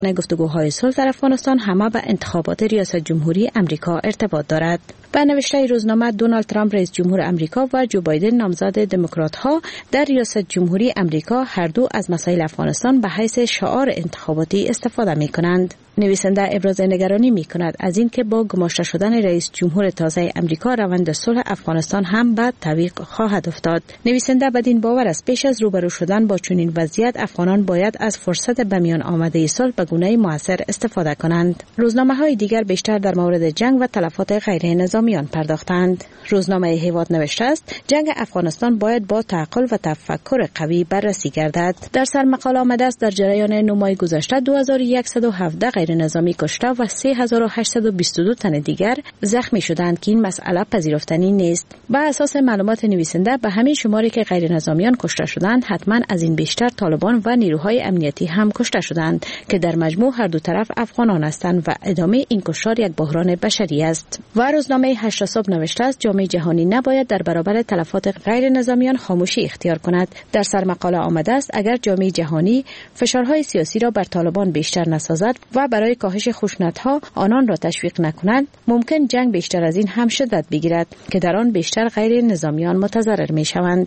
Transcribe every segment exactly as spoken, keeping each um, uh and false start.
گفتگوهای صلح در افغانستان همه به انتخابات ریاست جمهوری امریکا ارتباط دارد. به نوشته روزنامه دونالد ترامپ رئیس جمهور امریکا و جو بایدن نامزد دموکرات ها در ریاست جمهوری امریکا هر دو از مسائل افغانستان به حیث شعار انتخاباتی استفاده می کنند. نویسنده ابراز نگرانی می کند از اینکه با گماشته شدن رئیس جمهور تازه امریکا روند صلح افغانستان هم به تعویق خواهد افتاد. نویسنده بدین باور است پیش از روبرو شدن با چنین وضعیت افغانان باید از فرصت به میان آمده صلح به گونه مؤثر استفاده کنند. روزنامه‌های دیگر بیشتر در مورد جنگ و تلفات غیر نظامیان پرداختند. روزنامه هیواد نوشته است جنگ افغانستان باید با تعقل و تفکر قوی بررسی گردد. در سرمقاله آمده است در جریان نه ماه گذشته دو هزار و صد و هفده غیر نظامی کشته و سه هزار و هشتصد و بیست و دو تن دیگر زخمی شدند که این مسئله پذیرفتنی نیست. بر اساس معلومات نویسنده به همین شماری که غیر نظامیان کشته شدند حتما از این بیشتر طالبان و نیروهای امنیتی هم کشته شدند که در مجموع هر دو طرف افغانان هستند و ادامه این کشتار یک بحران بشری است. و روزنامه هشت صبح نوشته است جامعه جهانی نباید در برابر تلفات غیر نظامیان خاموشی اختیار کند. در سرمقاله آمده است اگر جامعه جهانی فشارهای سیاسی را بر طالبان بیشتر نسازد و برای کاهش خشونت‌ها آنان را تشویق نکنند ممکن جنگ بیشتر از این هم شدت بگیرد که در آن بیشتر غیر نظامیان متضرر می‌شوند.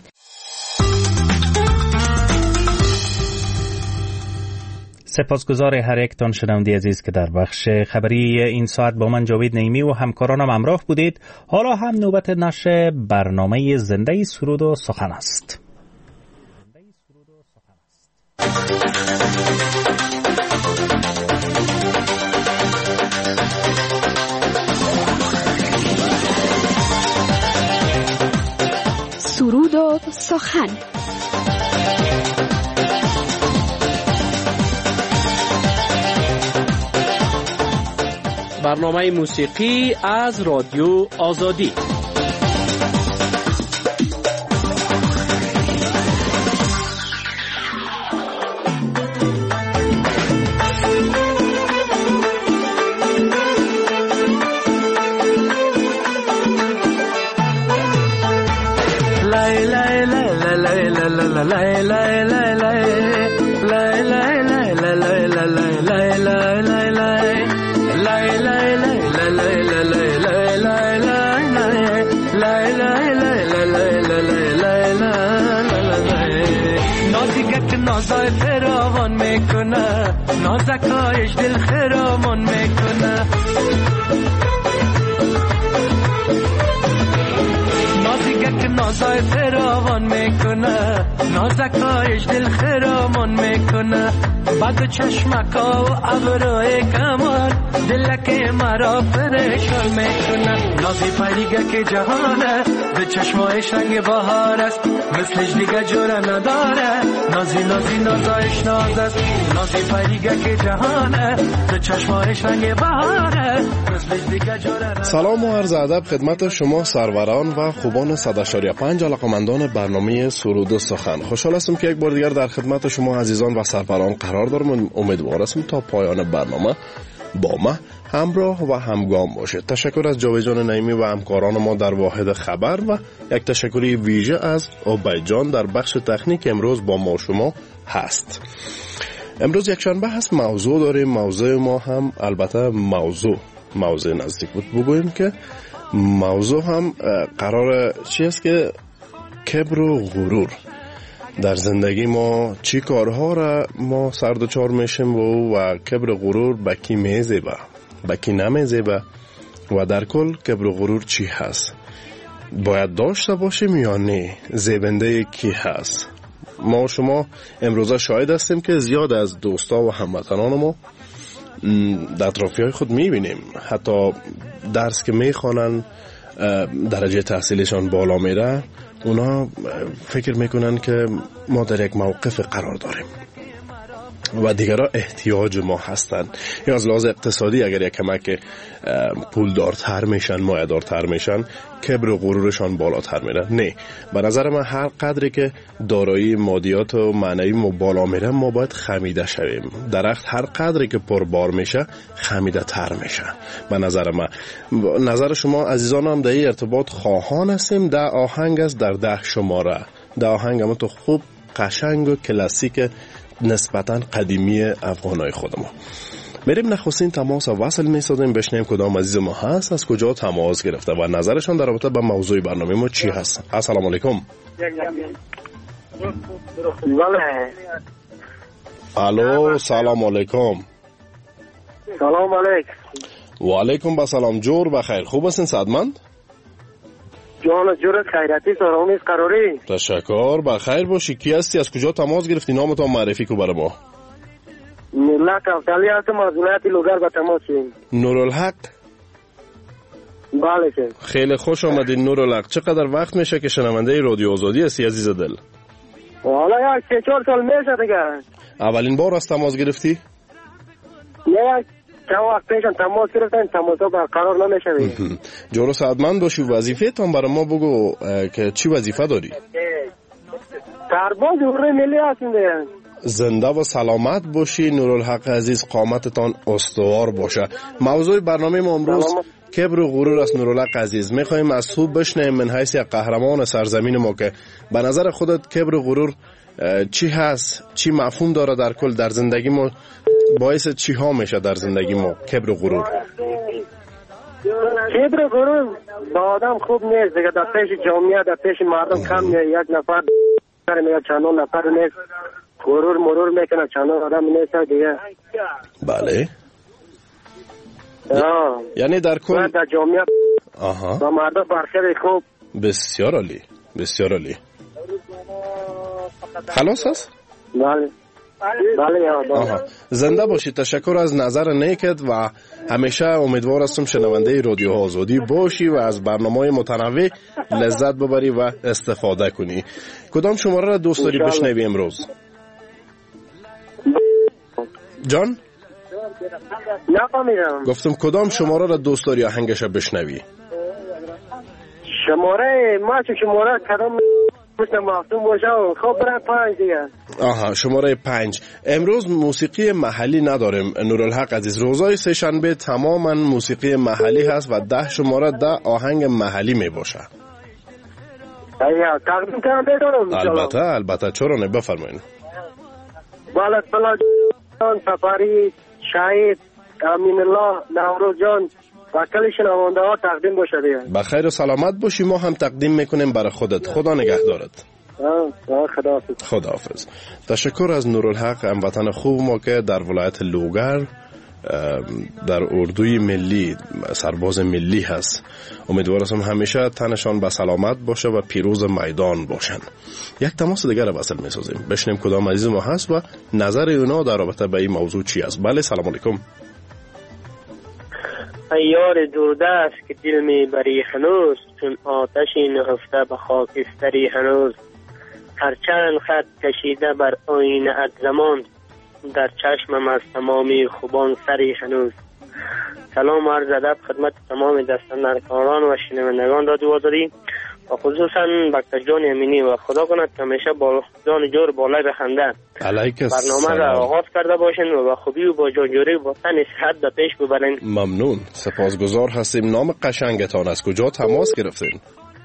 سپاسگزار هر یک تان شنونده عزیز که در بخش خبری این ساعت با من جاوید نعیمی و همکارانم همراه بودید. حالا هم نوبت نشر برنامه زنده سرود و سخن است. سرود و سخن. برنامه موسیقی از رادیو آزادی. نازای فراوان میکنه نازکایش دل خرامان میکنه نازیگه نازای فراوان میکنه نازکایش دل خرامان میکنه بعد چشمکا و ابروی کمان دلک مرا پریشان میکنه نازی پریگه که جهانه به چشمایش رنگ بهار است مثلش دیگه جوره نداره نازی نازی نازایش ناز است نازی پریگه که جهانه به چشمایش رنگ بهاره مثلش دیگه جوره نداره. سلام و عرض ادب خدمت شما سروران و خوبان صد و اشاریه پنج علاقمندان برنامه سرود و سخن. خوشحال هستم که یک بار دیگر در خدمت شما عزیزان و سروران قرار دارم. امیدوار هستم تا پایان برنامه با ما همراه و همگام باشید. تشکر از جاوید جان نعیمی و همکاران ما در واحد خبر و یک تشکری ویژه از عبید جان در بخش تکنیک امروز با ما شما هست. امروز یک شنبه هست، موضوع داریم. موضوع ما هم البته موضوع موضوع نزدیک بود بگوییم که موضوع هم قرار چی است که کبر و غرور در زندگی ما چی کارها را ما سردچار میشیم و, و کبر و غرور به کی میزیبه به کی نمیزیبه و در کل کبر و غرور چی هست، باید داشته باشیم یا نه، زیبنده کی هست. ما شما امروزه شاهد هستیم که زیاد از دوستا و هموطنان ما در اطرافیای خود میبینیم حتی درس که میخوانن درجه تحصیلشان بالا میره اونا فکر میکنن که ما در یک موقف قرار داریم و دیگرها احتیاج ما هستند یا از لحاظ اقتصادی اگر یک کمک پولدارتر میشن مایه‌دارتر میشن کبر و غرورشان بالاتر میره. نه، به نظر من هر قدری که دارایی مادیات و معنوی ما بالا میره ما باید خمیده شویم. درخت هر قدری که پربار میشه خمیده تر میشه. به نظر من نظر شما عزیزان هم در این ارتباط خواهان هستیم. ده آهنگ است در ده شماره، ده آهنگ هم تو خوب قشنگ و کلاسیک نسبتاً قدیمی افغانای خود ما. میریم نخستین تماس وصل میسازیم، بشنیم کدام عزیز ما هست، از کجا تماس گرفته و نظرشان در رابطه با موضوع برنامه ما چی هست. السلام علیکم. الو سلام علیکم. سلام علیکم. و علیکم با سلام. جور بخیر، خوب هستین صدمند؟ جان جور خیراتی سرامیز قراری. تشکر، بخیر باشی. کی هستی، از کجا تماس گرفتی، نامتان معرفی کو برای ما. نورالحق افتالی هستم از ولایت لوگر به تماس شدیم. نورالحق؟ بله که. خیلی خوش آمدین نورالحق. چقدر وقت میشه که شنونده رادیو آزادی هستی عزیز دل؟ حالا یک سه چهار سال میشه دیگه. اولین بار از تماس گرفتی؟ نه چند وقت پیشم تماس گرفتن، تماس ها برقرار نمیشه. جورو سعدمند باشی. وظیفه تان برای ما بگو که چی وظیفه داری؟ سرباز جمهوری ملی هستیم دیگه. زنده و سلامت باشی نورالحق عزیز، قامتتان استوار باشه. موضوع برنامه ما امروز کبر و غرور است نورالحق عزیز. میخوایم از تو بشنیم من حیث یک قهرمان سرزمین ما که به نظر خودت کبر و غرور چی هست، چی مفهوم داره در کل در زندگی ما، باعث چی ها میشه در زندگی ما کبر و غرور؟ کبر و غرور با آدم خوب نیست دیگه، در پیش جامعه در پیش مردم کم نیست، یک نفر یا چندان نفر نیست، غرور مرور میکنه چندان آدم نیست دیگه. بله آه. یعنی در کل در جامعه آها با مردم برخیر خوب. بسیار عالی، بسیار عالی. خلاص هست؟ بله بله. آها. زنده باشی. تشکر از نظر نیکت و همیشه امیدوار هستم شنونده رادیو آزادی باشی و از برنامه‌های متنوع لذت ببری و استفاده کنی. کدام شماره را دوست داری بشنوی امروز؟ جان؟ نفهمیدم. گفتم کدام شماره را دوست داری آهنگش بشنوی؟ شماره ما چه شماره کدام مثل مفتون باشه و خب برای پنج دیگه. آها شماره پنج. امروز موسیقی محلی نداریم نورالحق عزیز. روزای سه شنبه تماما موسیقی محلی هست و ده شماره ده آهنگ محلی می باشه. ایا تقدیم کنم بدونم. البته البته چرا نه، بفرمایید. بالا فلا جان سفاری، شاهد، امین الله، نوروز جان و کل شنونده ها تقدیم باشه دیگه. بخیر و سلامت باشی. ما هم تقدیم میکنیم برای خودت. خدا نگهدارت. خداحافظ. خداحافظ. تشکر از نورالحق هموطن خوب ما که در ولایت لوگر در اردوی ملی سرباز ملی هست. امیدوارم همیشه تنشان به سلامت باشه و پیروز میدان باشن. یک تماس دیگر را وصل میسازیم، بشنیم کدام عزیز ما هست و نظر اونا در رابطه با این موضوع چی است. بله سلام علیکم. یار دوردست که دل می بری هنوز، چون آتشی نهفته به خاکستری هنوز، هر چند خط کشیده بر آینه ات زمان، در چشمم از تمامی خوبان سری هنوز. سلام عرض ادب خدمت تمام دستاندرکاران و شنوندگان رادیو آزادی و خصوصا بکتر جان امینی و خدا کند که همیشه با جان جور بالای بخنده برنامه را آغاز کرده باشین و با خوبی و با جانجوری و با تن صحت به پیش ببرین. ممنون، سپاسگزار هستیم. نام قشنگتان از کجا تماس گرفتین؟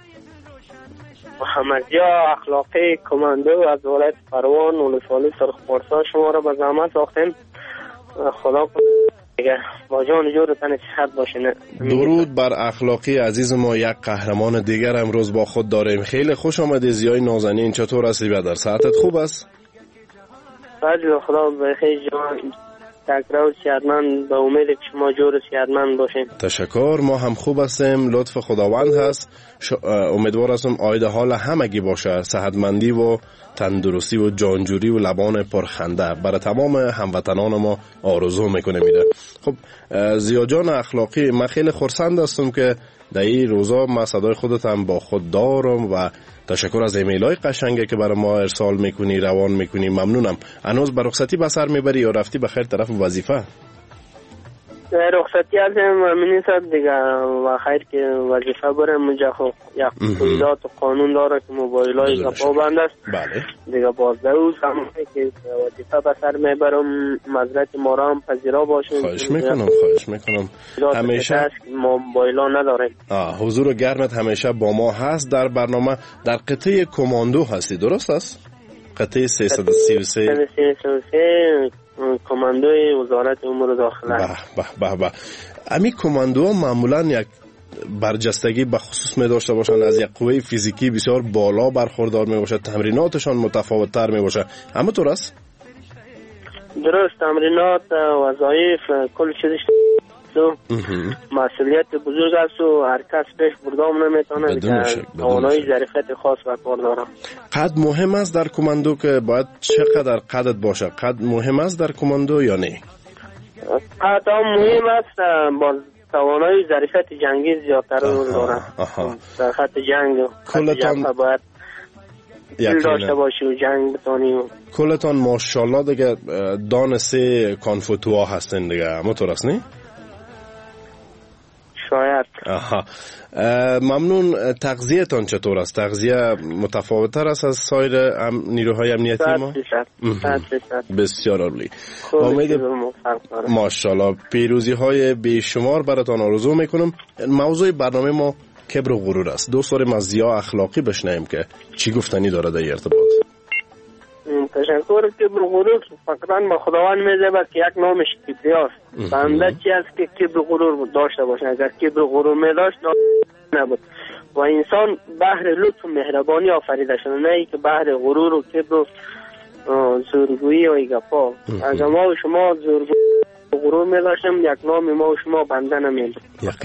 محمدیا اخلاقی کماندو از ولایت پروان ولسوالی سرخپارسا شما را به زحمت ساختیم. خدا کنه با جان جور تن صحت باشین. درود بر اخلاقی عزیز ما. یک قهرمان دیگر امروز با خود داریم. خیلی خوش آمدی زیای نازنین. چطور هستی بدر؟ صحتت خوب است؟ بله خدا بخیر جان. تکرار صحتمند به امید که شما جور صحتمند باشین. تشکر. ما هم خوب هستیم، لطف خداوند هست. ش... امیدوار هستم آید حال همگی باشه، صحتمندی و تندرستی و جانجوری و لبان پرخنده برای تمام هموطنان ما آرزو میکنه میده. خب زیا جان اخلاقی، من خیلی خرسند هستم که در این روزا ما صدای خودت هم با خود دارم و تشکر از ایمیل های قشنگه که برای ما ارسال میکنی، روان میکنی. ممنونم. هنوز به رخصتی به سر میبری یا رفتی بخیر طرف وظیفه؟ رخصتی هستم و منی صد دیگه و خیر که وظیفه برم اونجا. خب یک قیدات و قانون داره که موبایل های گپا بند است. بله دیگه بازده او سمونه که وظیفه به سر میبرم مزرعت ما را هم پذیرا باشیم. خواهش میکنم خواهش میکنم همیشه ما موبایل ها نداریم. حضور گرمت همیشه با ما هست در برنامه. در قطعه کماندو هستی درست است؟ قطعه سیصد و سی و سه سیصد و سه کماندوی وزارت امور داخله. به به به به. امی کماندوها معمولا یک برجستگی به خصوص می داشته باشند، از یک قوه فیزیکی بسیار بالا برخوردار می باشد، تمریناتشان متفاوت تر می باشه. اما تو راست؟ درست، تمرینات، وظایف، کل چیزش تو مسئولیت بزرگ است و هر کس پیش بردام نمیتونه که توانایی ظرفیت خاص و کار داره. قد مهم است در کماندو که باید چقدر قدت باشه؟ قد مهم است در کماندو یا نه؟ قد هم مهم است، با توانایی ظرفیت جنگی زیادتر رول داره. در خط جنگ کلتان باید دل داشته باشی و جنگ بتانی. کلتان ماشاءالله دیگه دان سه کانفوتوها هستن دیگه، اما تو راست نه؟ شاید. آها. ممنون. تغذیه‌تان چطور است؟ تغذیه متفاوت‌تر است از سایر ام... نیروهای امنیتی ما؟ بسیار عالی. امید ماشاءالله پیروزی‌های بیشمار براتان آرزو میکنم. موضوع برنامه ما کبر و غرور است. دوست داریم از ضیاء اخلاقی بشنویم که چی گفتنی داره در ارتباط. تشکر. کبر و غرور فقط به خداوند می‌زبد که یک نامش کبریاست. بنده چی است که کبر و غرور داشته باشه؟ اگر کبر و غرور می‌داشت نبود. و انسان بحر لطف و مهربانی آفریده شده، نه ای که بحر غرور و کبر و زورگویی و ایگپا. اگر ما و شما زورگویی و غرور می‌داشتیم، یک نام ما و شما بنده نمی‌بود.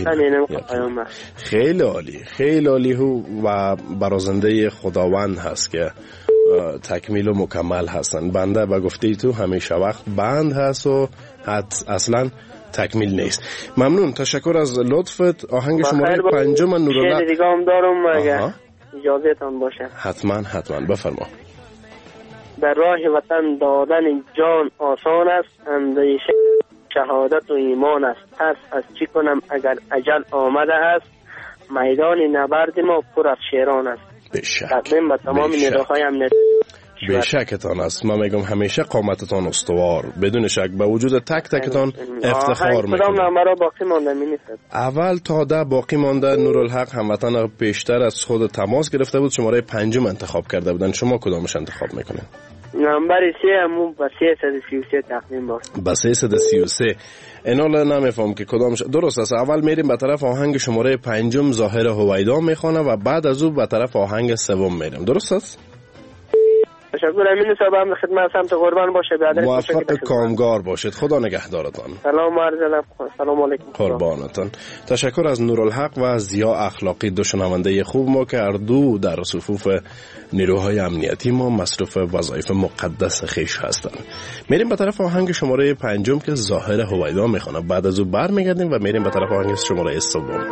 خیلی عالی، خیلی عالی و برازنده خداوند هست که تکمیل و مکمل هستن. بنده به گفته تو همیشه وقت بند هست و حت اصلا تکمیل نیست. ممنون، تشکر از لطفت. آهنگ شماره پنجم نورالله. شعر دیگه هم دارم اگه اجازه تان باشه. حتما حتما بفرما. در راه وطن دادن جان آسان است، اندیشه شهادت و ایمان است. پس از چی کنم اگر اجل آمده است، میدان نبرد ما پر از شیران است. بشک تقدیم به تمام نیروهای امنیت. بشکتان است. من میگم همیشه قامتتان استوار، بدون شک به وجود تک تکتان افتخار میکنم. کدام نمبر باقی مانده می‌نویسد؟ اول تا ده باقی مانده. نورالحق هموطن پیشتر از خود تماس گرفته بود، شماره پنجم انتخاب کرده بودن. شما کدامش انتخاب میکنین؟ نمبر سه همون با سیصد و سی و سه تقدیم باشه. با سیصد و سی و سه. اینالا نمیفهم که کدامش درست است. اول میریم به طرف آهنگ شماره پنجم، ظاهر هویدا میخوانه و بعد از او به طرف آهنگ سوم میریم. درست است؟ تشکر. امین صاحب هم خدمت سمت قربان باشه. موفق کامگار باشید. خدا نگهدارتان. سلام عرض ادب. سلام علیکم. قربانتان. تشکر از نورالحق و ضیاء اخلاقی، دو شنونده خوب ما که هر دو در صفوف نیروهای امنیتی ما مصروف وظایف مقدس خیش هستند. میریم به طرف آهنگ شماره پنجم که ظاهر هویدا میخونه. بعد از او برمیگردیم و میریم به طرف آهنگ شماره سوم.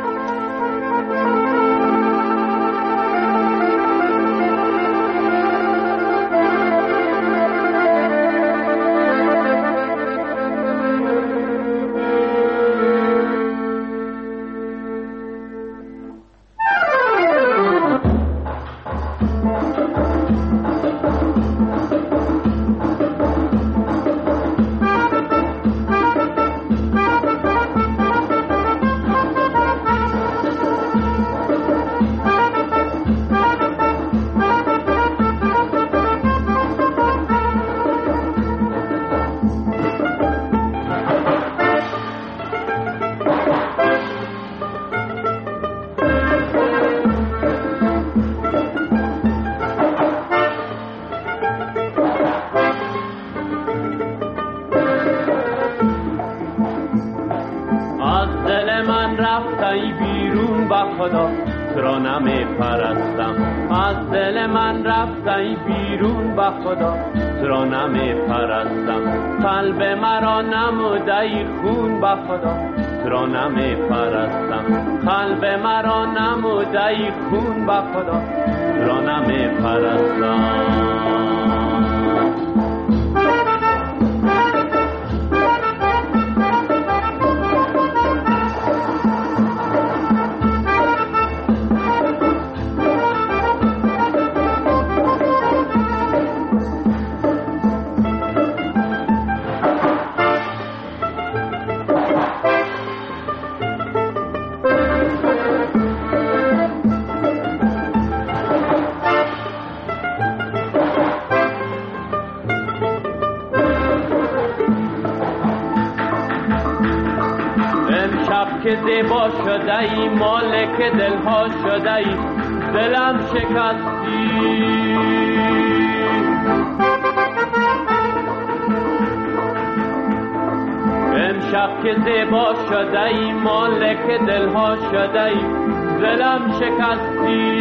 قلب مرا نمودی خون با خدا، ترا نمی پرستم. قلب مرا نمودی خون با خدا، ترا نمی پرستم. امشب که زیبا شده ای مالک دلها شده ای دلم شکستی امشب که زیبا شده ای مالک دلها شده ای دلم شکستی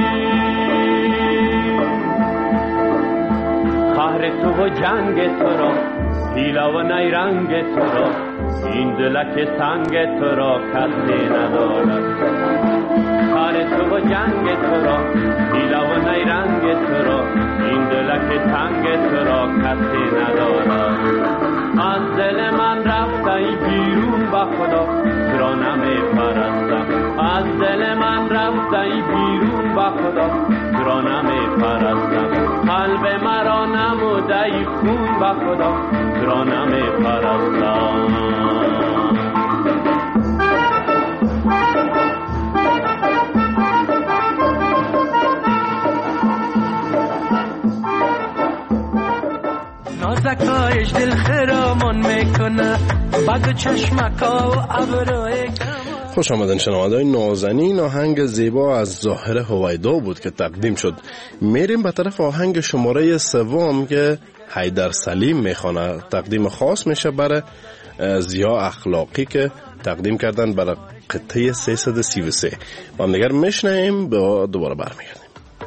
قهر تو و جنگ تو را حیله و نیرنگ تو را این دلک سنگ تو را کسی ندارد قهر تو و جنگ تو را حیله و نیرنگ تو را این دلک تنگ تو را کسی ندارد از دل من رفتی بیرون با خدا تو را نمی پرستم از دل من رفتی بیرون با خدا تو را نمی پرستم قلب مرا نمودی خون با خدا تو را نمی پرستم نازکایش دل خرامان میکنه بد چشمکا و ابروی خوش آمدن شنونده‌های نازنین. آهنگ زیبا از ظاهر هویدا بود که تقدیم شد. میریم به طرف آهنگ شماره سوم که حیدر سلیم میخونه. تقدیم خاص میشه برای زیا اخلاقی که تقدیم کردن برای قطعه سیصد و سی و سه. با هم دیگر میشنیم با دوباره برمیگردیم.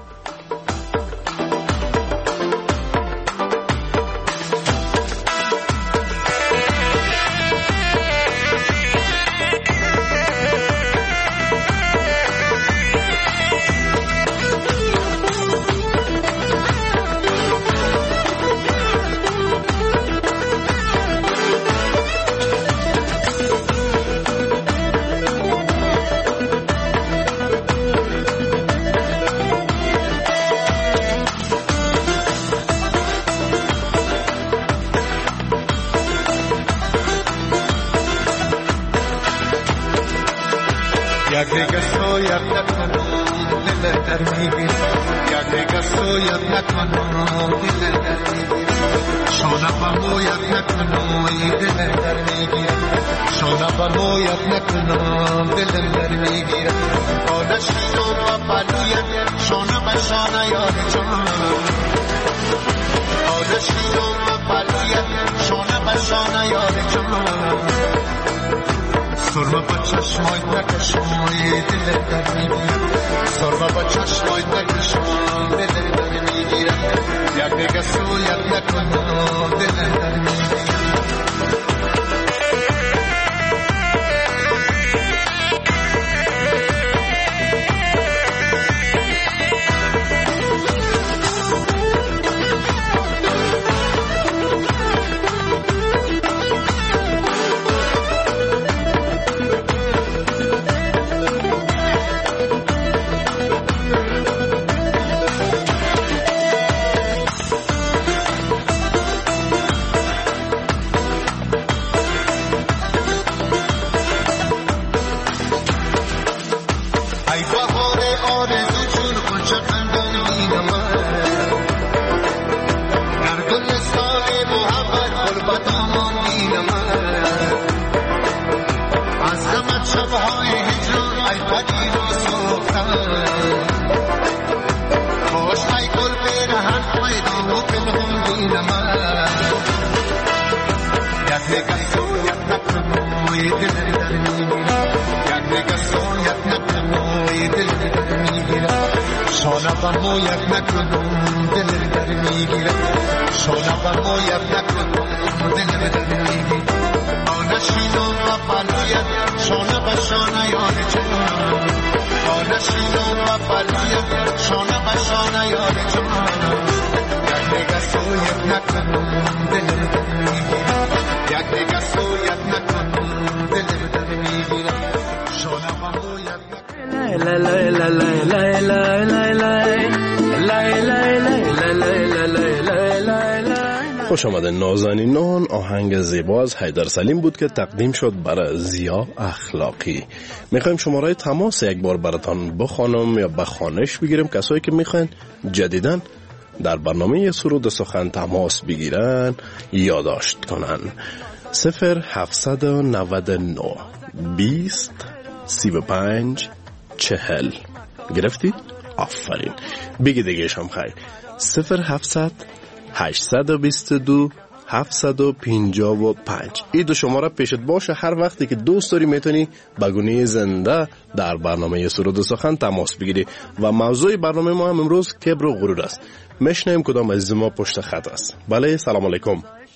خوش آمده نازنینان. آهنگ زیبا از حیدر سلیم بود که تقدیم شد برای زیا اخلاقی. میخوایم شماره تماس یک بار براتان بخوانم یا بخوانش بگیرم. کسایی که میخواین جدیدن در برنامه سرود سخن تماس بگیرن یادداشت کنن. صفر هفتصد و نود و نه بیست سی و پنج چهل. گرفتی؟ آفرین. بگی دیگه هم خیر. صفر هفتصد هشتصد و بیست و دو هفتصد و پنجاه و پنج. این دو شماره پیشت باشه، هر وقتی که دوست داری میتونی به گونه زنده در برنامه سرود و سخن تماس بگیری. و موضوع برنامه ما هم امروز کبر و غرور است. میشنیم کدام از ما پشت خط است. بله، سلام علیکم.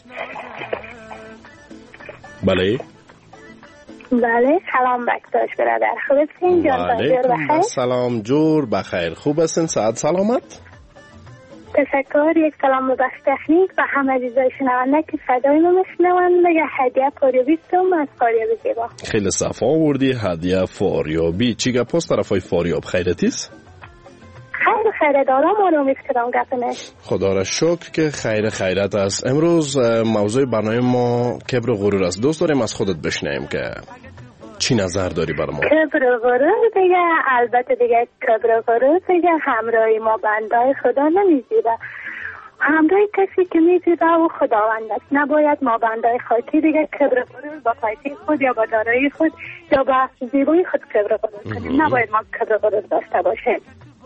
بله بله، سلام بکتاش برادر، خوب هستین؟ جان جور بخیر؟ سلام جور بخیر، خوب هستین؟ سعد سلامت؟ تشکر. یک سلام به بخش تکنیک و همه عزیزای شنونده که صدای ما میشنون. بگه هدیه فاریابی توم از فاریابی زیبا. خیلی صفا آوردی. هدیه فاریابی. چی گپ است طرفای فاریاب؟ خیرتیست؟ خیر خیرت دارم، آرام افترام گپنه. خدا را شکر که خیر خیرت است. امروز موضوع برنامه ما کبر و غرور است. دوست داریم از خودت بشنویم که چی نظر داری برای ما؟ کبر و غرور دیگه، البته دیگه کبر و غرور دیگه همراهی ما بندای خدا نمیزیده. همراهی کسی که میزیده و خداوند است. نباید ما بندای خاکی دیگه کبر و غرور با فایده خود یا با دارایی خود یا با زیبایی خود کبر و غرور کنیم. نباید ما کبر و غرور داشته باشیم.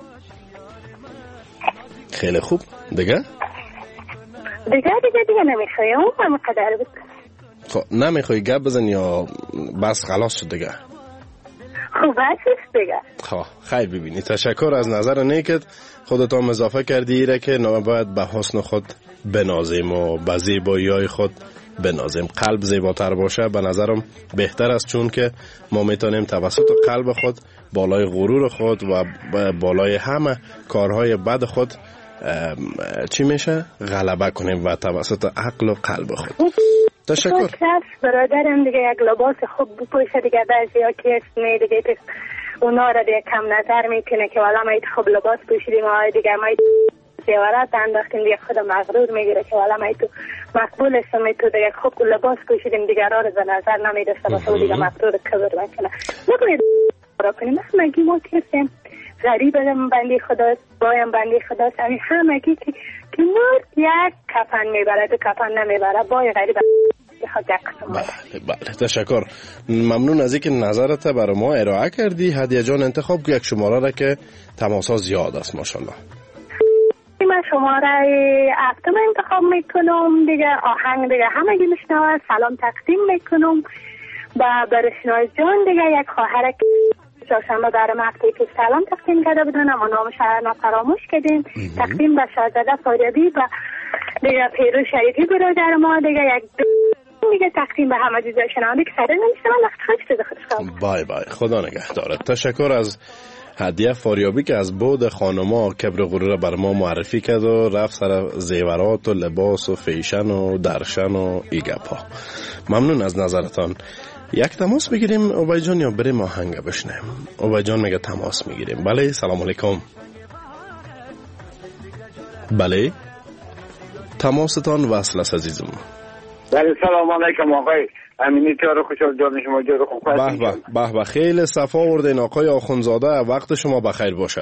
خیلی خوب. دیگه؟ دیگه دیگه دیگه نمیخوایم هم قدر بود. خب نمیخوای گپ بزن یا بس خلاص شد دیگه؟ خوب هستیست دیگه. خب خیر، ببینی تشکر از نظر نیکت. خودت هم اضافه کردی ایره که نباید به حسن خود بنازیم و به زیبایی های خود بنازیم. قلب زیباتر باشه به نظرم بهتر است، چون که ما میتونیم توسط قلب خود بالای غرور خود و بالای همه کارهای بد خود چی میشه؟ غلبه کنیم و توسط عقل و قلب خود. تشکر. برادرم دیگه یک لباس خوب بپوشه دیگه، بعضی ها که اسمی دیگه اونا را دیگه کم نظر میکنه که والا مایت خوب لباس پوشیدیم و دیگه مایت زیورات انداختیم دیگه خود مغرور میگیره که والا مایت مقبول است، مایت دیگه خوب لباس پوشیدیم دیگه را رو به نظر نمیدسته باشه و دیگه مغرور کبر بکنه. نباید را کنیم. همگی ما کسیم، غریبم بندی خداست، بایم بندی خداست. یعنی همگی که که مرد یک کفن میبره دو کفن نمیبره، بای غریب بله بله. تشکر. ممنون از اینکه نظرت برای ما ارائه کردی. هدیه جان انتخاب یک شماره را که تماس‌ها زیاد است ماشاءالله. من شماره هفتم انتخاب میکنم دیگه. آهنگ دیگه همگی میشنوه. سلام تقدیم میکنم و برشناز جان دیگه، یک خواهر چهارشنبه برای مقطعی که سلام تقدیم کرده بودن اما نام شهر فراموش کردیم. تقدیم به شاهزاده فاریابی و دیگه پیرو شریفی برادر ما دیگه، یک دیگه تقدیم به همه عزیزای شنونده که صدای نمیشنون. وقت خودش خودش بای بای. خدا نگهدارت. تشکر از هدیه فاریابی که از بود خانما کبر غرور بر ما معرفی کرد و رفت سر زیورات و لباس و فیشن و درشن و ایگپا. ممنون از نظرتان. یک تماس بگیریم اوبای جان یا بریم آهنگ بشنیم؟ اوبای جان میگه تماس میگیریم. بله سلام علیکم. بله تماستان وصل است عزیزم. بله سلام علیکم آقای امینی تیار خوشحال جان شما جور خوب به به به به. خیلی صفا آوردین آقای آخونزاده، وقت شما بخیر باشه.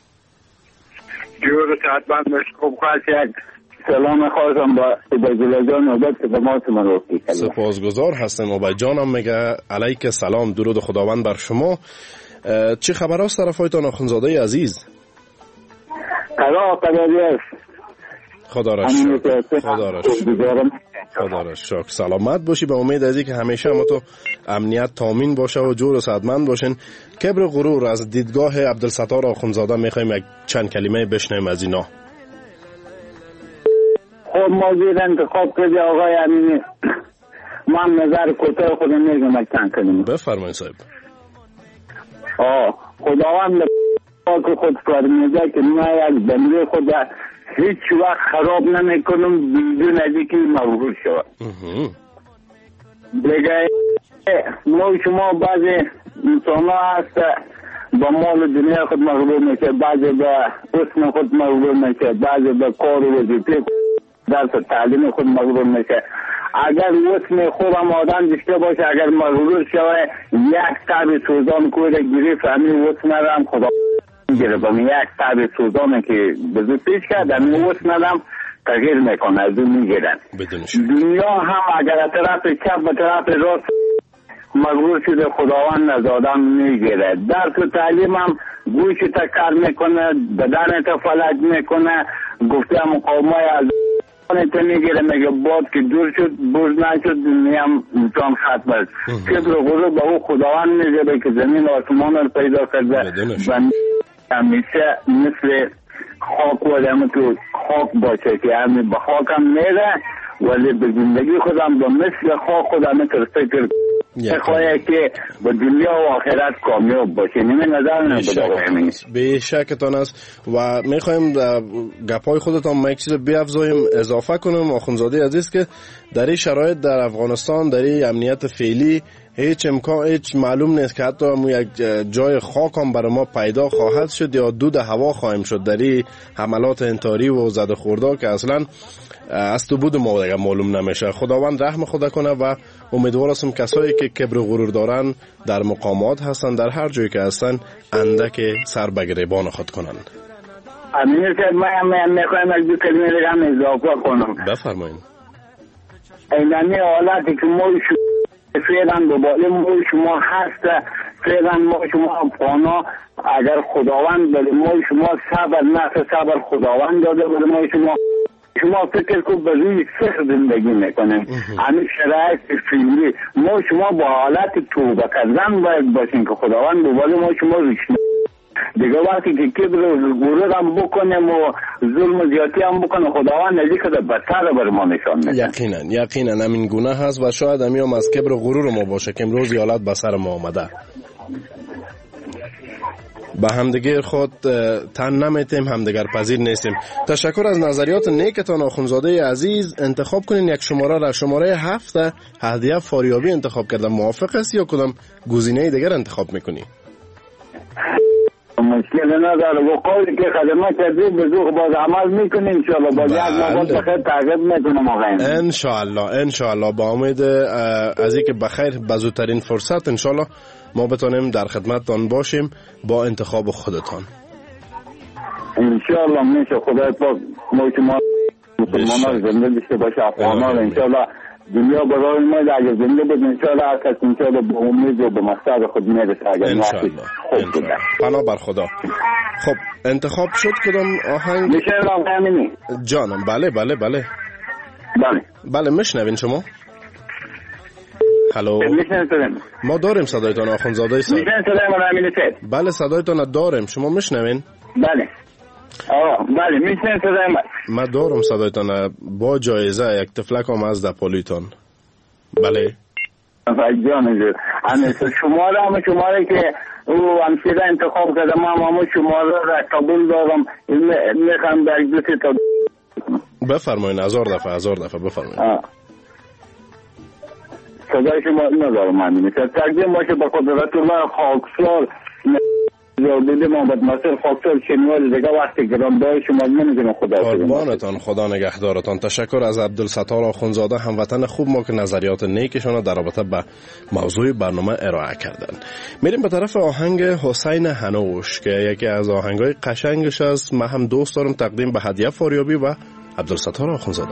جور صحتمند باش. خوب خواست یک سلام خواستم با عبدالله جان نوبت خدمات من رو بکنم. سپاسگزار هستم. عبدالله جان هم میگه علیک سلام، درود خداوند بر شما. چه خبر است طرفایتان آخونزاده عزیز؟ قضا قدری است. خدا را شکر. خدا را شکر. خدا را شکر. سلامت باشی. به امید از اینکه همیشه ما تو امنیت تامین باشه و جور و صحتمند باشین. کبر غرور از دیدگاه عبدالستار آخونزاده میخوایم یک چند کلمه بشنویم از اینا. خب موضوع انتخاب کردی آقای امینی، من نظر کوتاه خودم میگم یک چند کلمه. بفرمایید صاحب. آه خداوند که خود فرموده که من یک بنده خود هیچ وقت خراب نمیکنم بدون از اینکه مغرور شود. دیگه ما شما بعضی انسان ها هست با مال دنیا خود مغرور میشه، بعضی با اسم خود مغرور میشه، بعضی با کار و وظیفه درس تعلیم خود مغرور میشه. اگر اسم خوب هم آدم داشته باشه، اگر مغرور شوه یک تب سوزان کوره گریف همین اسم هم خدا گرفتم. یک تب سوزانه که بزرگ پیش کرد همین اسم هم تغییر میکنه، از اون میگیرن. دنیا هم اگر طرف چپ و طرف راست مغرور شده خداوند از آدم میگیره. در تو تعلیم هم گوش تا کار میکنه، بدن تا فلج میکنه. گفته مقاومه از تو میگیره، میگه باد که دور شد بوز نشد نیم امتحان ختم است. کبر و غرور به او خداوند میگیره که زمین و آسمان رو پیدا کرده و همیشه مثل خاک و دم تو خاک باشه که همین به خاک هم میره ولی به زندگی خودم به مثل خاک خودم ترسته کرد خواهی که به دنیا و آخرت کامیاب باشه. نمی نظر نمی به شکتان است و میخوایم گپای خودتان ما یک چیز بیافزاییم اضافه کنم. آخونزاده عزیز که در این شرایط در افغانستان در این امنیت فعلی هیچ امکان هیچ معلوم نیست که حتی هم یک جای خاک هم برای ما پیدا خواهد شد یا دود هوا خواهیم شد در این حملات انتحاری و زده خورده که اصلا از تو بود ما دیگه معلوم نمیشه. خداوند رحم خدا کنه و امیدوار هستم کسایی که کبر و غرور دارن در مقامات هستن در هر جایی که هستن اندک سر به گریبان خود کنن. امین صاحب من میخوایم از دو کلمه دیگه هم اضافه کنم. بفرمایید. اینمی حالتی که ما فعلا دوباره ما شما هست فعلا ما شما افغانا اگر خداوند بده ما شما صبر نفس صبر خداوند داده بده ما شما شما فکر کو به روی سخت زندگی میکنیم. همین شرایط فعلی ما شما با حالت توبه کردن باید باشین که خداوند دوباره ما شما ریشن دیگه وقتی که کبر و غرور هم بکنیم و ظلم و زیادتی هم بکنیم خداوند از اینکه بدتر بر ما نشان میده. یقینا یقینا همین گناه هست و شاید همین هم از کبر و غرور ما باشه که امروز حالت به سر ما آمده. به همدیگر خود تن نمیتیم، همدیگر پذیر نیستیم. تشکر از نظریات نیکتان آخونزاده عزیز. انتخاب کنین یک شماره را. شماره هفت هدیه فاریابی انتخاب کردم. موافق است یا کدام گزینه دیگر انتخاب میکنی؟ مشکل نداره و قولی که خدمت کردید به ذوق باز عمل میکنیم انشاءالله باز یک مقال بخیر تعقیب میکنم آقایم انشاءالله انشاءالله با امید از اینکه بخیر بزودترین فرصت انشاءالله ما بتونیم در خدمتتان باشیم با انتخاب خودتان. انشاءالله میشه خدای پاک ما شما مسلمانان زنده داشته باشه افغانان انشاءالله دنیا برای ما اگر زنده بود انشاءالله هر کس انشاءالله به امید و به مقصد خود میرسه اگر انشاءالله انشاءالله پناه بر خدا. خب انتخاب شد کدام آهنگ؟ میشه راهنمایی جانم. بله بله بله بله بله میشنوین شما؟ هلو ما داریم صدایتان آخونزاده صاحب. میشنوین صدای من امین صاحب؟ بله صدایتان داریم. شما میشنوین؟ بله آه بله میشنوین صدای من؟ ما دارم صدایتان با جایزه یک تفلک هم از دپالیتان. بله جان جو همین شماره هم شماره که او همشیره انتخاب کردم هم همون شماره را قبول دارم میخوام در دوستی تا بفرمایین. هزار دفعه هزار دفعه بفرمایین. صدای شما ندارم من میشه تقدیم باشه به قدرت الله خاکسار زودی محمد ناصر خاکسار شنوال دیگه وقتی گرانبای شما نمیدونم خدا قربانتان خدا نگهدارتان. تشکر از عبدالستار آخونزاده هموطن خوب ما که نظریات نیکشان در رابطه به موضوع برنامه ارائه کردن. میریم به طرف آهنگ حسین هنوش که یکی از آهنگای قشنگش است. من هم دوست دارم تقدیم به هدیه فاریابی و عبدالستار آخونزاده.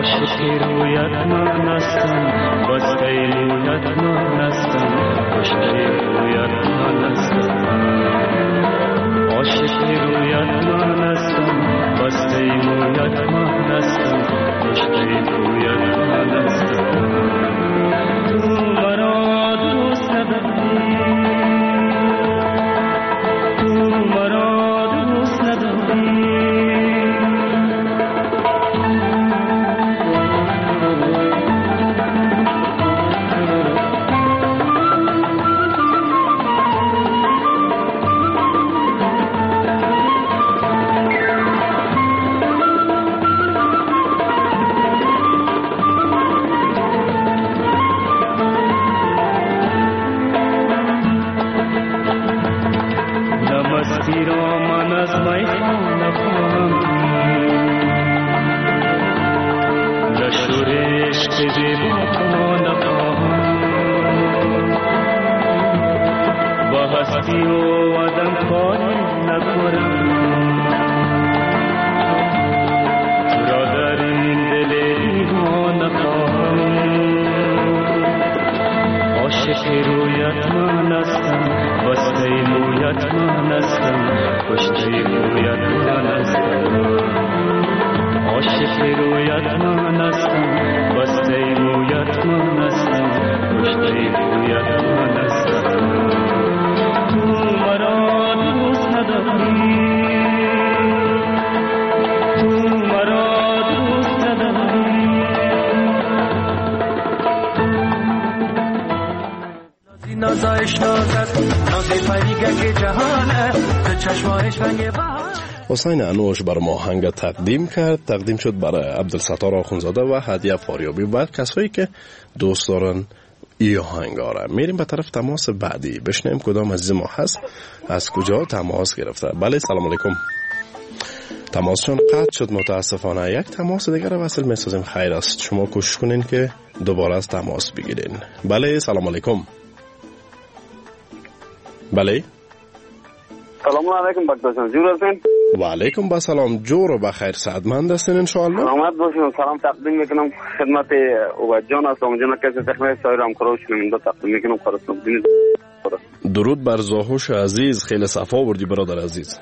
عاشق رویت من هستم بسته رویت من هستم کشته رویت من هستم عاشق رویت من هستم بسته رویت من هستم کشته رویت من هستم تو مرا دوست نداری تو مرا دوست نداری حسین انوش بر ما آهنگ تقدیم کرد، تقدیم شد برای عبدالستار آخونزاده و هدیه فاریابی و کسایی که دوست دارن ای آهنگ آره. میریم به طرف تماس بعدی، بشنیم کدام عزیز ما هست، از کجا تماس گرفته. بله سلام علیکم. تماسشون قطع شد متاسفانه. یک تماس دیگر رو وصل میسازیم. خیر است، شما کوشش کنین که دوباره از تماس بگیرین. بله سلام علیکم. بله سلام علیکم بکتاشان، جور هستین؟ و علیکم با سلام، جور و بخیر سعدمند هستین انشاءالله. سلامت باشین. سلام تقدیم میکنم خدمت عبد جان است، اونجا کسی تخمه سایر همکاراش من دو تقدیم میکنم. خلاص درود بر زاهوش عزیز، خیلی صفا آوردی برادر عزیز.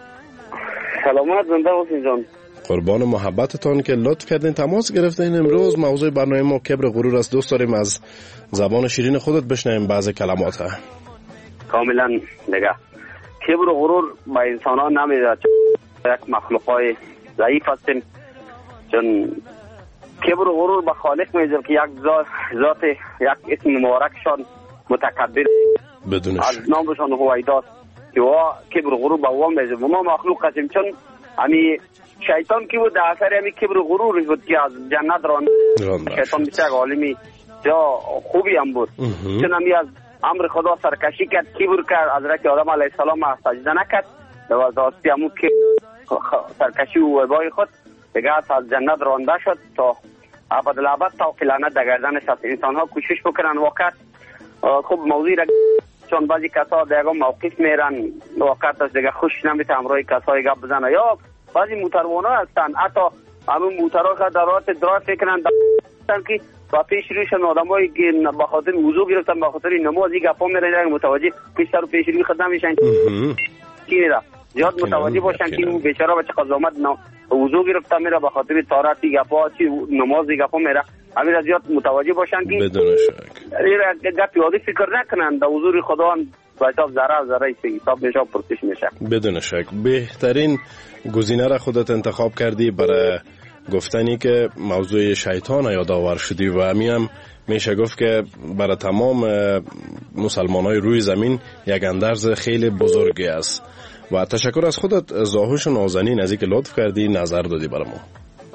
سلامت زنده باشین جان. قربان محبتتان که لطف کردین تماس گرفتین. امروز موضوع برنامه ما کبر غرور است. دوست داریم از زبان شیرین خودت بشنویم بعضی کلمات. کاملا دیگه کبر و غرور با انسان ها نمیده، یک مخلوق های ضعیف هستیم. چون کبر و غرور به خالق میده که یک ذات, ذات یک اسم مبارکشان متکبر بدونش از نامشان هویداست که وا کبر و غرور به وام میده. ما مخلوق هستیم، چون امی شیطان کی بود در اثر امی کبر و غرور بود که از جنت ران شیطان مثل یک عالمی جا خوبی هم بود. چون امی از امر خدا سرکشی کرد، کبر کرد، حضرت آدم علیه السلام سجده نکرد و داستی همون که سرکشی و وبای خود دیگه از جنت رانده شد تا ابدالابد تا لعنت در گردنش است. انسان ها کوشش بکنن واقعا خوب موضوع را، چون بعضی کسا دیگه موقف میرن واقعا دیگه خوش نمیتونن همراه کسای گپ بزنن، یا بعضی موتروانه هستن حتی همون موترها که در راه درایو میکنن که و پیش رویشان آدمایی که به خاطر وضو گرفتن به خاطر نمازی گپا میرن متوجه پیش سر و پیش روی خود نمیشن کی میره زیاد متوجه باشن که اون بیچاره بچه قضامت وضو گرفته میره به خاطر طهارتی گپا چی نمازی گپا میره، همین زیاد متوجه باشن که بدون شک گپی عادی فکر نکنن در حضور خدا هم به حساب ذره ذره حساب میشه پرسش میشه. بدون شک بهترین گزینه را خودت انتخاب کردی برای گفتنی که موضوع شیطان یادآور شدی و همین هم میشه گفت که برای تمام مسلمان های روی زمین یک اندرز خیلی بزرگی است. و تشکر از خودت زاهوش نازنین از اینکه لطف کردی نظر دادی برای ما.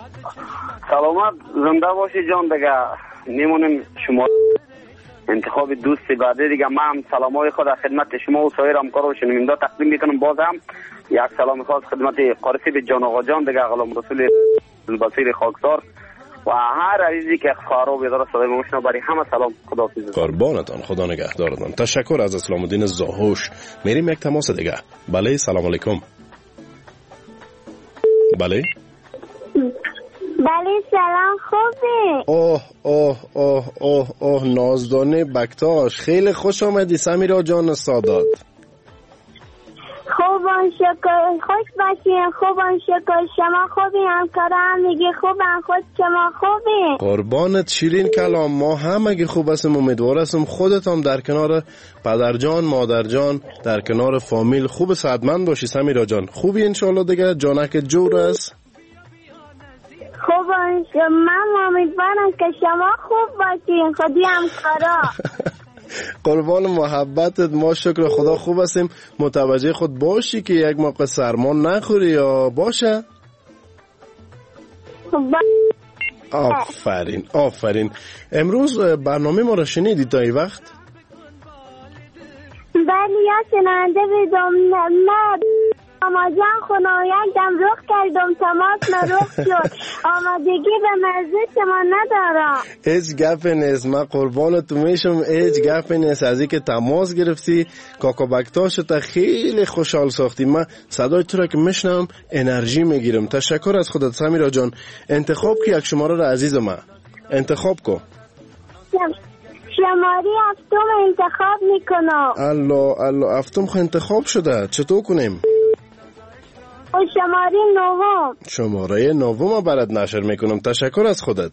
سلامت زنده باشی جان. دیگه میمونیم شما انتخاب دوست بعدی دیگه. من هم سلامای خود خدمت شما و سایر همکارا و شنوندا تقدیم میکنم. باز هم یک سلام خاص خدمت قارسی جان آقا جان دیگه، غلام رسول البصیر خاکسار و هر عزیزی که خارو بیدار صدای مشنو برای همه سلام. خداحافظ. قربانتان، خدا نگهدارتان. تشکر از اسلام الدین زاهوش. میریم یک تماس دیگه. بله سلام علیکم. بله بله سلام خوبی؟ اوه اوه اوه اوه اوه نازدانه بکتاش، خیلی خوش آمدی سمیرا جان سادات. خوبان شکر، خوش باشین. خوبان شکر، شما خوبی؟ همکارم میگه خوبن، خود شما خوبی؟ قربانت شیرین کلام، ما هم اگه خوب هستیم امیدوار هستم خودت هم در کنار پدر جان مادر جان در کنار فامیل خوب صحتمند باشی سمیرا جان. خوبی انشالله دیگه؟ جانک جور است؟ خوبان شما، من امیدوارم که شما خوب باشین. خودی همکارا قربان محبتت، ما شکر خدا خوب هستیم. متوجه خود باشی که یک موقع سرما نخوری یا باشه؟ آفرین آفرین. امروز برنامه ما را شنیدی تا این وقت؟ بله یا شنونده بیدم. نه آماجان خونه یک دم رخ کردم، تماس نرخ شد. آمادگی به موضوع شما ندارم. هیچ گپ نیست، من قربانت میشم. هیچ گپ نیست. از اینکه تماس گرفتی کاکا بکتاشو تا خیلی خوشحال ساختی. من صدای تو را که میشنم انرژی میگیرم. تشکر از خودت سمیرا جان. انتخاب کی یک شماره را عزیز من انتخاب کو. شماره هفتم انتخاب میکنم. الله الله، هفتم خو انتخاب شده، چطور کنیم؟ و شماره نهم. شماره نهم برات نشر میکنم. تشکر از خودت.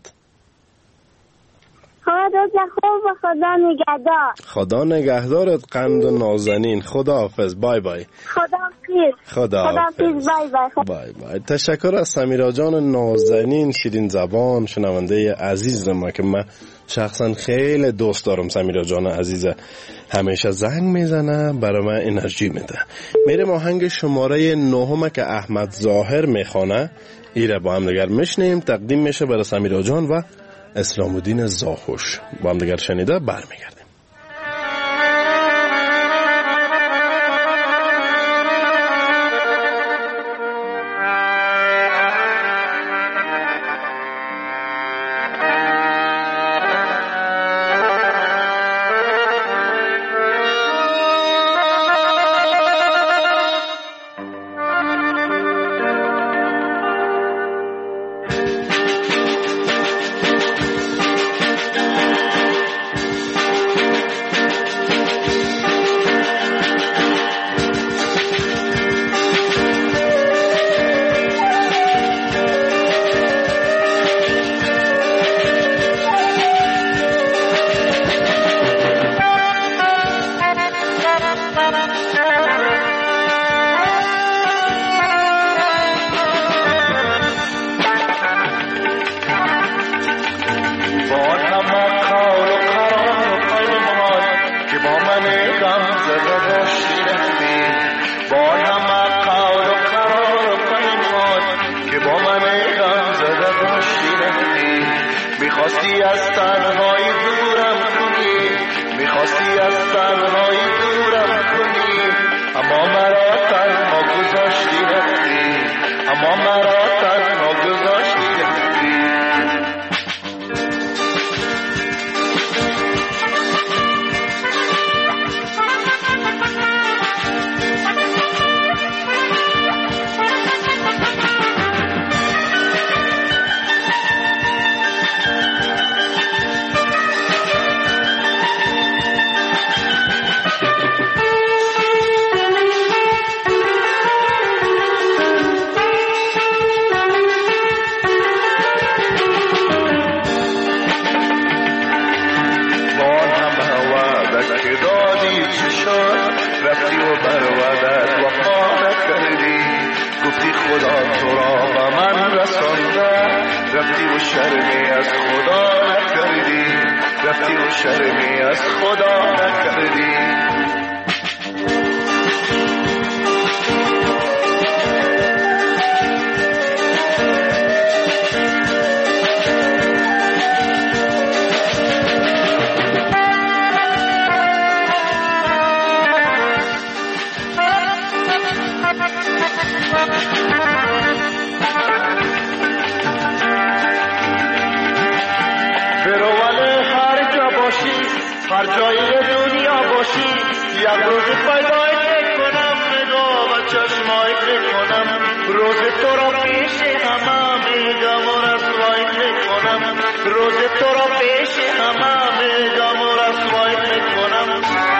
خدا خوب و خدا نگهدار. خدا نگهدارت قند و نازنین. خدا حافظ. بای بای. خدا حافظ. خدا حافظ. بای بای. بای بای. تشکر از سمیرا جان نازنین شیرین زبان، شنونده عزیز ما که من شخصا خیلی دوست دارم. سمیرا جان عزیزه همیشه زنگ میزنه برای من انرژی میده. میرم آهنگ شماره نهم که احمد ظاهر میخوانه ایره با هم دیگر میشنیم. تقدیم میشه برای سمیرا جان و اسلام الدین زاخوش. با هم دیگر شنیده برمیگردیم. روز تو را پیش همه میگم و رسوا میکنم روز تو را پیش همه میدم و رسوای میکنم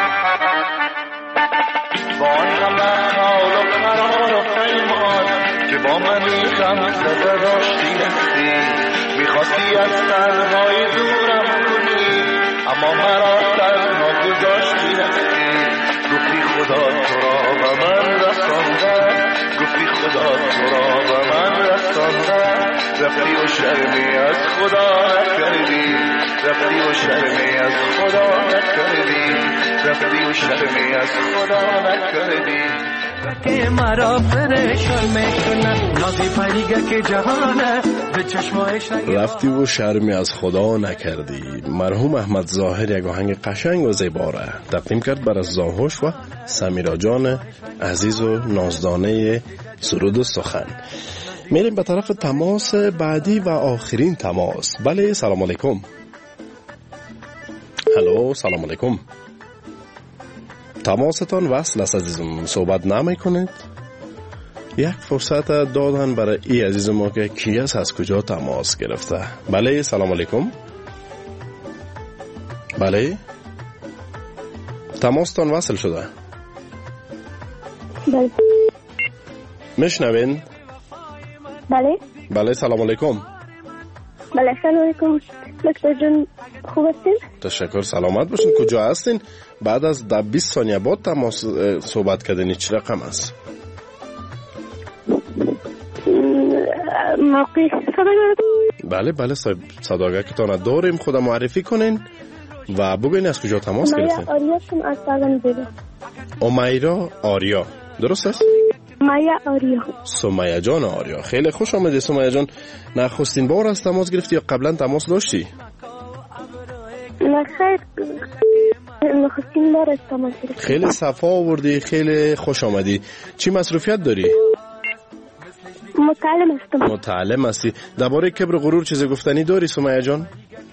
با آن همه حال و قرار و پیمان که با منی غم زده داشتی هستی میخواستی از سرهای دورم کنی اما مرا تنها گذاشتی هستی گفتی خدا تو را به من رسانده گفتی خدا تو را به من رسانده رفتی و شرمی از خدا نکردی رفتی و شرمی از خدا نکردی رفتی و شرمی از خدا نکردی که مرا پریشان میکنه نازی پریگه که جهانه به چشمایش رفتی و شرمی از خدا نکردی. مرحوم احمد ظاهر یک آهنگ قشنگ و زیبا را تقدیم کرد برای زاهوش و سمیرا جان عزیز و نازدانه سرود و سخن. میریم به طرف تماس بعدی و آخرین تماس. بله سلام علیکم. هلو سلام علیکم. تماستان وصل است عزیزم، صحبت نمی کنید. یک فرصت دادن برای ای عزیز ما که کی است از کجا تماس گرفته. بله سلام علیکم. بله تماستان وصل شده. بله میشنوین؟ بله بله سلام علیکم. بله سلام علیکم دکتر جون، خوب هستین؟ تشکر، سلامت باشین. کجا هستین؟ بعد از ده بیست ثانیه بعد تماس صحبت کردین چه رقم است؟ موقع صداگاه. بله بله صاحب صداگاه که تانه داریم، خدا معرفی کنین و بگوین از کجا تماس گرفتین. مایا آریا شم از سالم دیده. امیرا آریا درست است؟ مایا آریا. سمیه جان آریا، خیلی خوش آمدی سمیه جان. نخستین بار از تماس گرفتی یا قبلا تماس داشتی؟ نه خیر، نخستین بار از تماس گرفتی. خیلی صفا آوردی، خیلی خوش آمدی. چی مصروفیت داری؟ متعلم هستم. متعلم هستی. درباره کبر و غرور چیزی گفتنی داری سمیه جان؟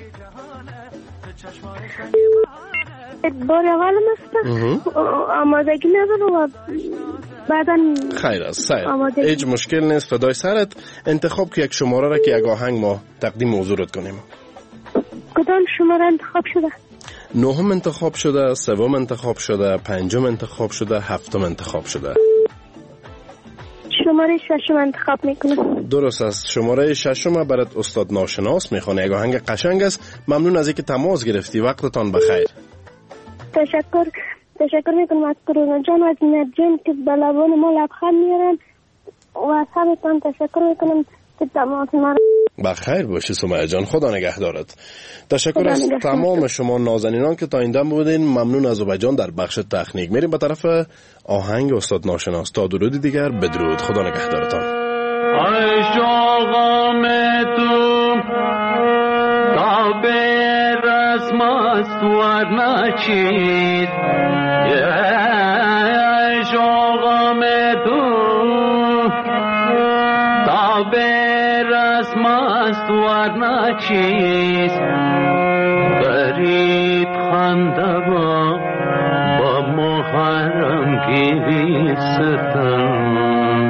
بار اولم هستم، آمادگی ندارم و بعدا خیر است. خیر، هیچ مشکل نیست. فدای سرت. انتخاب که یک شماره را که یک آهنگ ما تقدیم حضورت کنیم. کدام شماره انتخاب شده؟ نهم انتخاب شده، سوم انتخاب شده، پنجم انتخاب شده، هفتم انتخاب شده. شماره ششم انتخاب میکنم. درست است. شماره ششم برات استاد ناشناس میخونه. یک آهنگ قشنگ است. ممنون از اینکه تماس گرفتی. وقتتان بخیر. تشکر تشکر میکنم از کرونا جان و از نت جان که به لبان ما لبخند میارن و از همتان تشکر میکنم که تماس ما بخیر باشی سمیه جان، خدا نگهدارت. تشکر از تمام شما نازنینان که تا این دم بودین. ممنون از زبیده جان در بخش تکنیک. میریم به طرف آهنگ استاد ناشناس. تا درودی دیگر بدرود. خدا نگهدارتان. ای شوقم تو تا به رسم استوار نچید، ای شوقم تو تا به رسم استوار نچید، برید خنده با با محرم گیری ستم،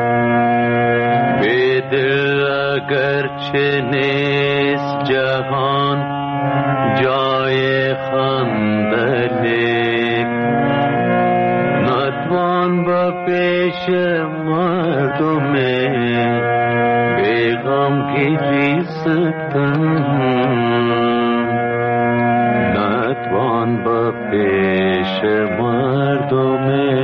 به دل اگرچه نیست جهان جای خندنی، نتوان با پیش مردم بیغم گیری ستم، نتوان با پیش مردم